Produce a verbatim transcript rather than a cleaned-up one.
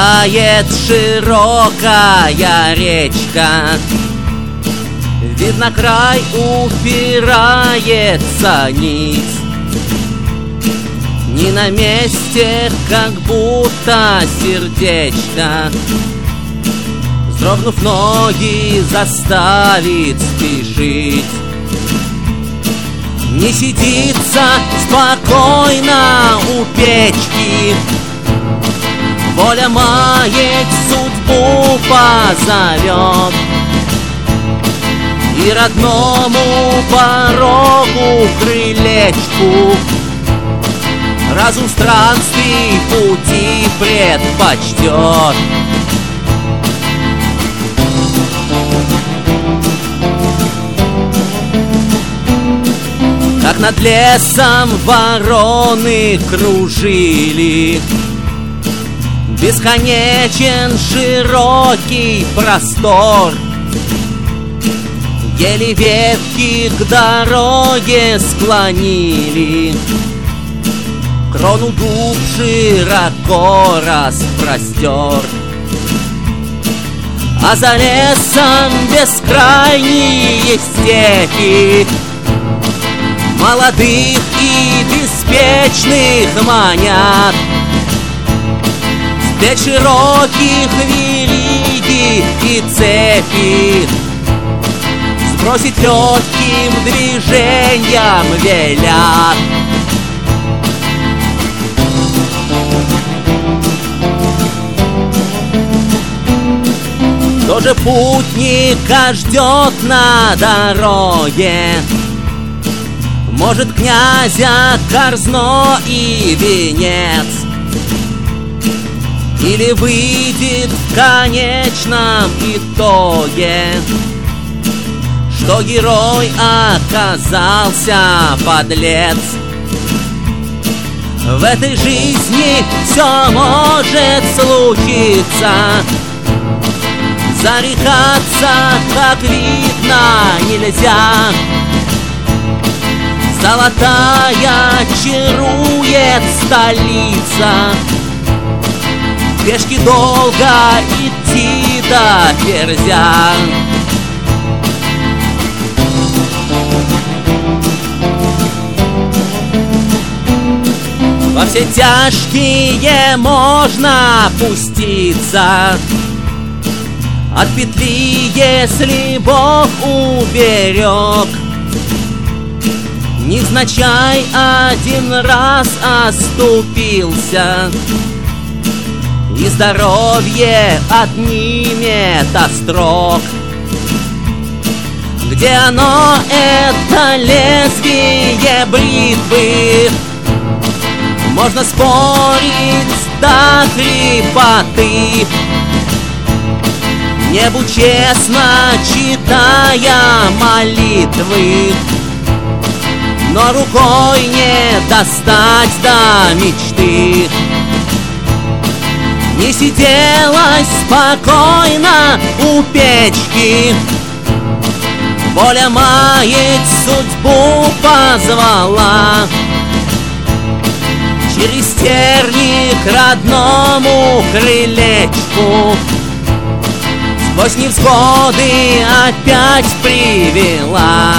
Протекает широкая речка, видно, край упирается низ. Не на месте, как будто сердечко, вздрогнув, ноги заставит спешить. Не сидится спокойно у печки, воля маять судьбу позовет, и родному порогу крылечку разум странствий пути предпочтет. Как над лесом вороны кружили, бесконечен широкий простор, еле ветки к дороге склонили, крону дуб широко распростер. А за лесом бескрайние степи молодых и беспечных манят. С плеч широких вериги и цепи сбросить легким движением велят. Тоже путника ждет на дороге, может, князя корзно и венец, или выйдет в конечном итоге, что герой оказался подлец. В этой жизни все может случиться, зарекаться, как видно, нельзя. Золотая чарует столица, пешки долго идти до Ферзя. Во все тяжкие можно пуститься, от петли, если Бог уберег. Невзначай один раз оступился, и здоровье отнимет острог. Где оно, это лезвие бритвы? Можно спорить до хрипоты. Небу честно читая молитвы, но рукой не достать до мечты. Не сиделась спокойно у печки, воля маять судьбу позвала. Через терник родному крылечку сквозь невзгоды опять привела.